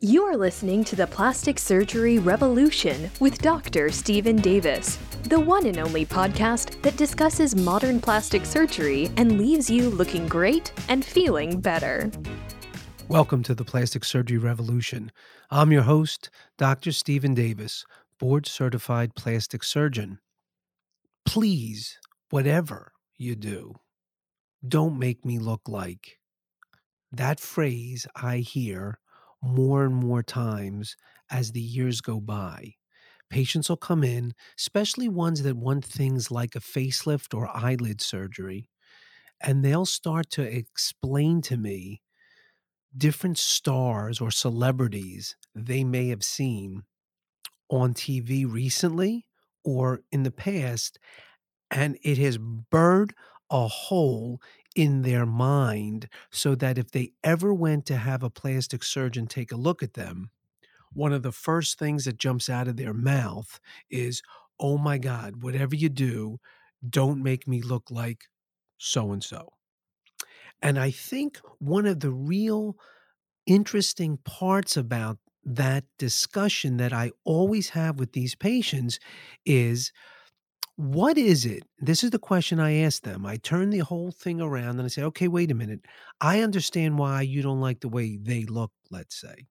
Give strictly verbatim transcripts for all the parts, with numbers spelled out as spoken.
You are listening to the Plastic Surgery Revolution with Doctor Stephen Davis, the one and only podcast that discusses modern plastic surgery and leaves you looking great and feeling better. Welcome to the Plastic Surgery Revolution. I'm your host, Doctor Stephen Davis, board-certified plastic surgeon. Please, whatever you do, don't make me look like. That phrase I hear more and more times as the years go by. Patients will come in, especially ones that want things like a facelift or eyelid surgery, and they'll start to explain to me different stars or celebrities they may have seen on T V recently or in the past, and it has burned a hole in their mind so that if they ever went to have a plastic surgeon take a look at them, one of the first things that jumps out of their mouth is, "Oh my God, whatever you do, don't make me look like so-and-so." And I think one of the real interesting parts about that discussion that I always have with these patients is, what is it? This is the question I ask them. I turn the whole thing around and I say, okay, wait a minute. I understand why you don't like the way they look, let's say.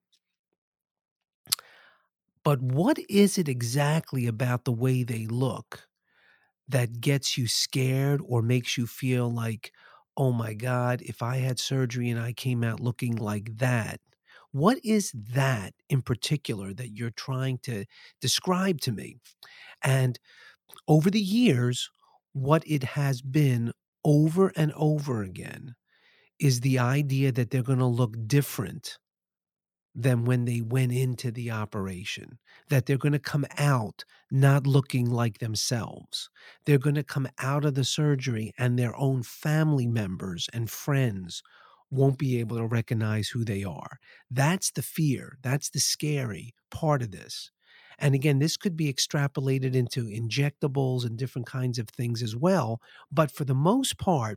But what is it exactly about the way they look that gets you scared or makes you feel like, oh my God, if I had surgery and I came out looking like that? What is that in particular that you're trying to describe to me? And over the years, what it has been over and over again is the idea that they're going to look different than when they went into the operation, that they're going to come out not looking like themselves. They're going to come out of the surgery and their own family members and friends won't be able to recognize who they are. That's the fear. That's the scary part of this. And again, this could be extrapolated into injectables and different kinds of things as well. But for the most part,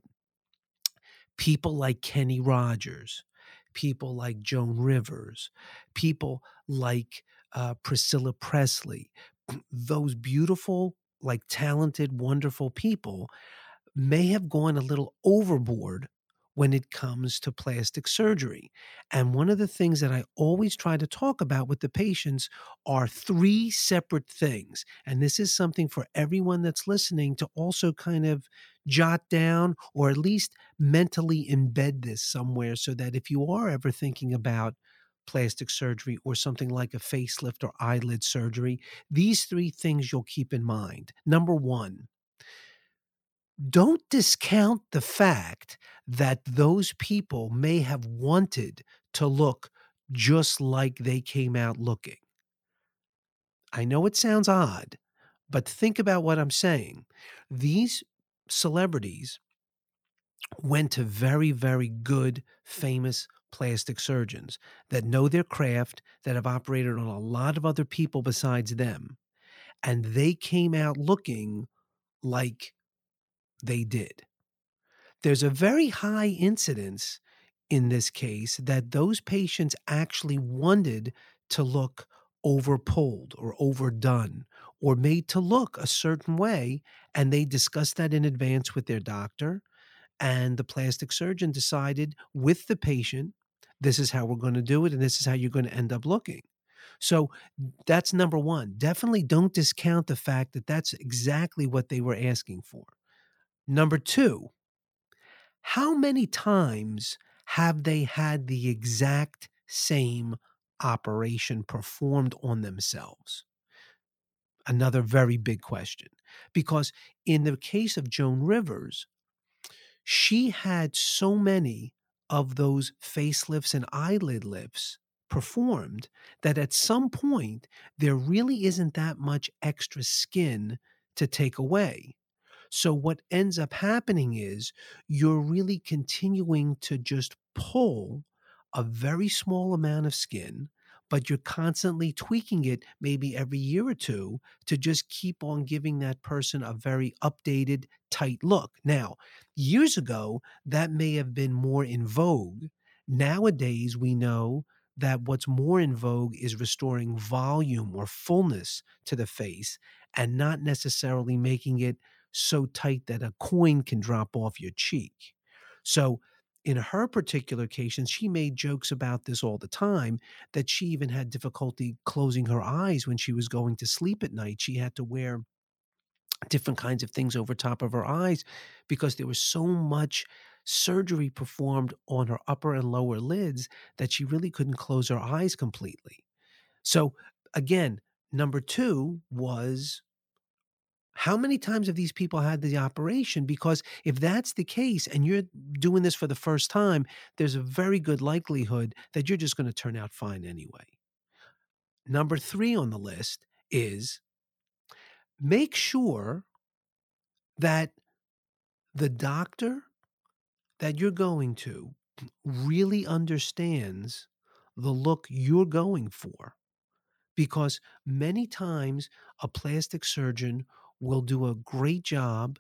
people like Kenny Rogers, people like Joan Rivers, people like uh, Priscilla Presley, those beautiful, like talented, wonderful people may have gone a little overboard when it comes to plastic surgery. And one of the things that I always try to talk about with the patients are three separate things. And this is something for everyone that's listening to also kind of jot down or at least mentally embed this somewhere so that if you are ever thinking about plastic surgery or something like a facelift or eyelid surgery, these three things you'll keep in mind. Number one, don't discount the fact that those people may have wanted to look just like they came out looking. I know it sounds odd, but think about what I'm saying. These celebrities went to very, very good, famous plastic surgeons that know their craft, that have operated on a lot of other people besides them, and they came out looking like they did. There's a very high incidence in this case that those patients actually wanted to look overpulled or overdone or made to look a certain way, and they discussed that in advance with their doctor, and the plastic surgeon decided with the patient, this is how we're going to do it and this is how you're going to end up looking. So that's number one. Definitely don't discount the fact that that's exactly what they were asking for. Number two, how many times have they had the exact same operation performed on themselves? Another very big question. Because in the case of Joan Rivers, she had so many of those facelifts and eyelid lifts performed that at some point there really isn't that much extra skin to take away. So what ends up happening is you're really continuing to just pull a very small amount of skin, but you're constantly tweaking it maybe every year or two to just keep on giving that person a very updated, tight look. Now, years ago, that may have been more in vogue. Nowadays, we know that what's more in vogue is restoring volume or fullness to the face and not necessarily making it so tight that a coin can drop off your cheek. So in her particular case, and she made jokes about this all the time, that she even had difficulty closing her eyes when she was going to sleep at night. She had to wear different kinds of things over top of her eyes because there was so much surgery performed on her upper and lower lids that she really couldn't close her eyes completely. So again, number two was, how many times have these people had the operation? Because if that's the case and you're doing this for the first time, there's a very good likelihood that you're just going to turn out fine anyway. Number three on the list is, make sure that the doctor that you're going to really understands the look you're going for. Because many times a plastic surgeon will do a great job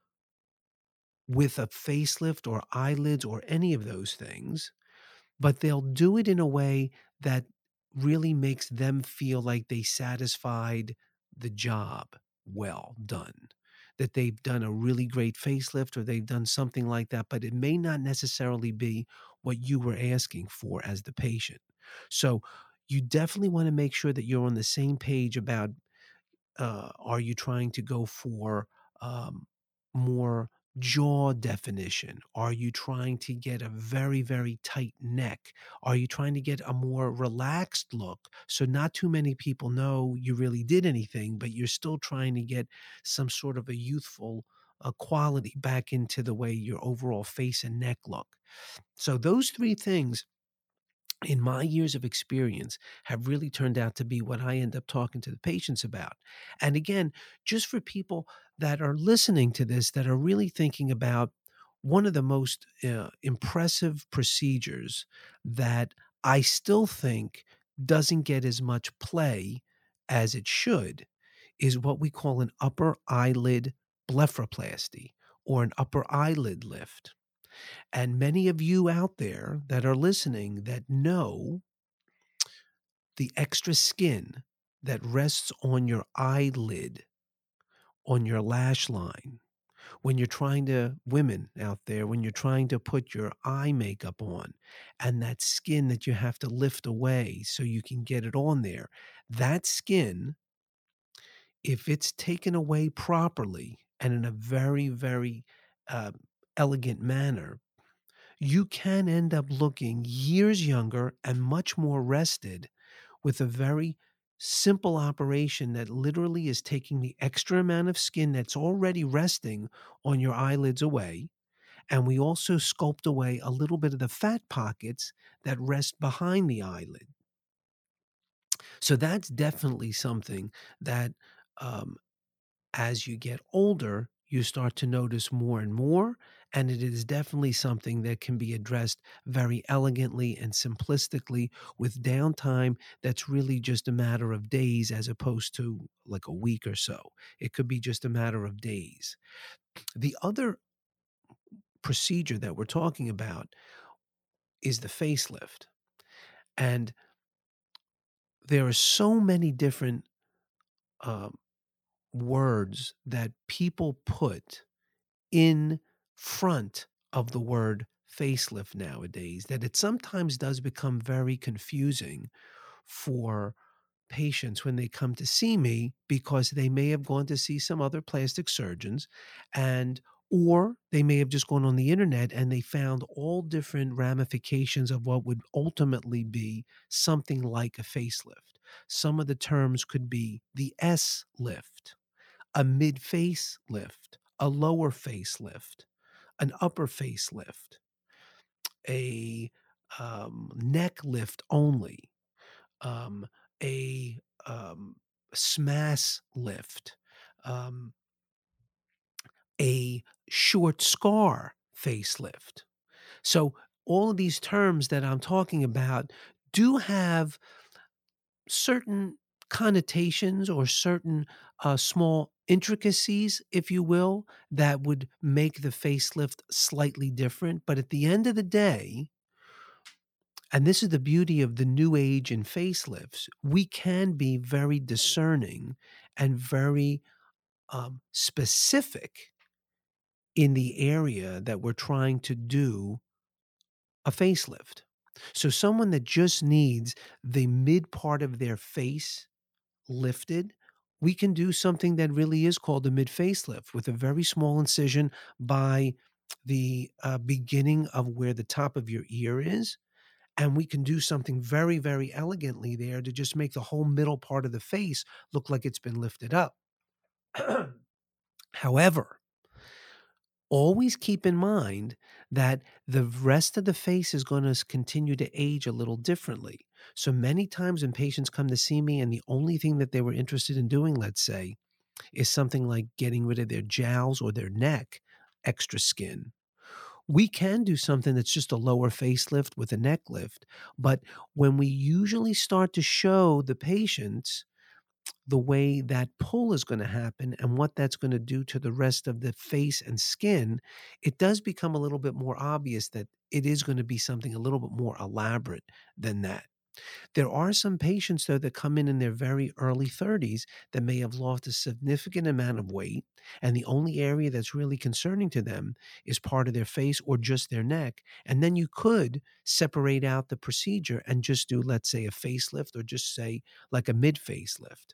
with a facelift or eyelids or any of those things, but they'll do it in a way that really makes them feel like they satisfied the job well done, that they've done a really great facelift or they've done something like that, but it may not necessarily be what you were asking for as the patient. So you definitely want to make sure that you're on the same page about, uh, are you trying to go for um, more jaw definition? Are you trying to get a very, very tight neck? Are you trying to get a more relaxed look? So not too many people know you really did anything, but you're still trying to get some sort of a youthful uh, quality back into the way your overall face and neck look. So those three things, in my years of experience, have really turned out to be what I end up talking to the patients about. And again, just for people that are listening to this, that are really thinking about one of the most uh, impressive procedures that I still think doesn't get as much play as it should, is what we call an upper eyelid blepharoplasty or an upper eyelid lift. And many of you out there that are listening that know the extra skin that rests on your eyelid, on your lash line, when you're trying to, women out there, when you're trying to put your eye makeup on, and that skin that you have to lift away so you can get it on there, that skin, if it's taken away properly and in a very, very uh, elegant manner, you can end up looking years younger and much more rested with a very simple operation that literally is taking the extra amount of skin that's already resting on your eyelids away. And we also sculpt away a little bit of the fat pockets that rest behind the eyelid. So that's definitely something that um, as you get older, you start to notice more and more. And it is definitely something that can be addressed very elegantly and simplistically with downtime that's really just a matter of days as opposed to like a week or so. It could be just a matter of days. The other procedure that we're talking about is the facelift. And there are so many different um, words that people put in front of the word facelift nowadays that it sometimes does become very confusing for patients when they come to see me, because they may have gone to see some other plastic surgeons, and or they may have just gone on the internet and they found all different ramifications of what would ultimately be something like a facelift. Some of the terms could be the S lift, a mid face lift, a lower facelift, an upper facelift, a um, neck lift only, um, a um, SMAS lift, um, a short scar facelift. So all of these terms that I'm talking about do have certain connotations or certain uh, small intricacies, if you will, that would make the facelift slightly different. But at the end of the day, And this is the beauty of the new age in facelifts. We can be very discerning and very um, specific in the area that we're trying to do a facelift. So someone that just needs the mid part of their face lifted, we can do something that really is called a mid facelift with a very small incision by the uh, beginning of where the top of your ear is. And we can do something very, very elegantly there to just make the whole middle part of the face look like it's been lifted up. However, always keep in mind that the rest of the face is going to continue to age a little differently. So many times when patients come to see me and the only thing that they were interested in doing, let's say, is something like getting rid of their jowls or their neck, extra skin, we can do something that's just a lower facelift with a neck lift. But when we usually start to show the patients the way that pull is going to happen and what that's going to do to the rest of the face and skin, it does become a little bit more obvious that it is going to be something a little bit more elaborate than that. There are some patients, though, that come in in their very early thirties that may have lost a significant amount of weight, and the only area that's really concerning to them is part of their face or just their neck. And then you could separate out the procedure and just do, let's say, a facelift or just say like a mid facelift.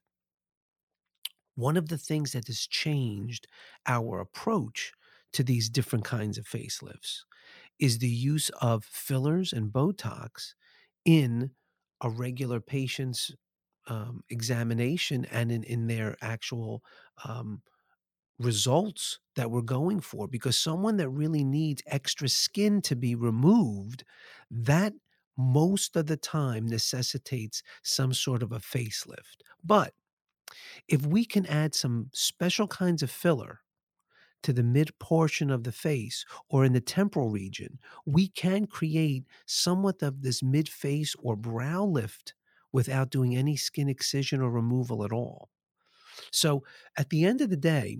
One of the things that has changed our approach to these different kinds of facelifts is the use of fillers and Botox in a regular patient's um, examination and in, in their actual um, results that we're going for. Because someone that really needs extra skin to be removed, that most of the time necessitates some sort of a facelift. But if we can add some special kinds of filler to the mid portion of the face or in the temporal region, we can create somewhat of this mid face or brow lift without doing any skin excision or removal at all. So at the end of the day,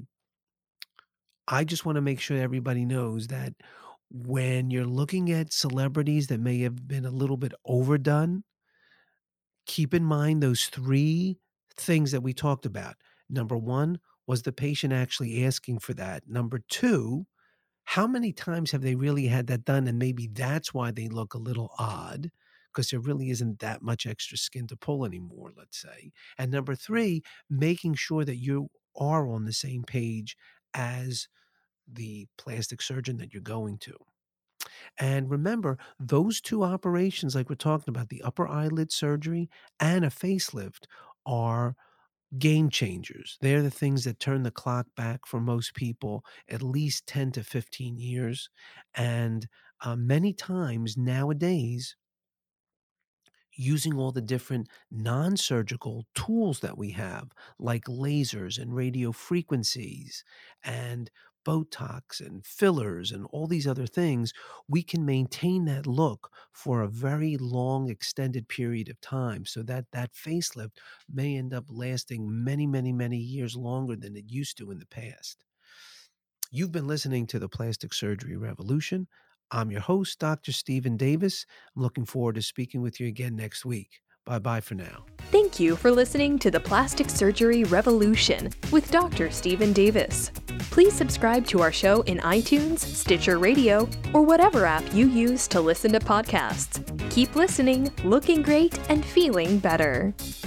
I just want to make sure everybody knows that when you're looking at celebrities that may have been a little bit overdone, keep in mind those three things that we talked about. Number one, was the patient actually asking for that? Number two, how many times have they really had that done? And maybe that's why they look a little odd, because there really isn't that much extra skin to pull anymore, let's say. And number three, making sure that you are on the same page as the plastic surgeon that you're going to. And remember, those two operations, like we're talking about, the upper eyelid surgery and a facelift, are game changers. They're the things that turn the clock back for most people at least ten to fifteen years. And uh, many times nowadays, using all the different non-surgical tools that we have, like lasers and radio frequencies and Botox and fillers and all these other things, we can maintain that look for a very long, extended period of time so that that facelift may end up lasting many, many, many years longer than it used to in the past. You've been listening to the Plastic Surgery Revolution. I'm your host, Doctor Stephen Davis. I'm looking forward to speaking with you again next week. Bye-bye for now. Thank you for listening to the Plastic Surgery Revolution with Doctor Stephen Davis. Please subscribe to our show in iTunes, Stitcher Radio, or whatever app you use to listen to podcasts. Keep listening, looking great, and feeling better.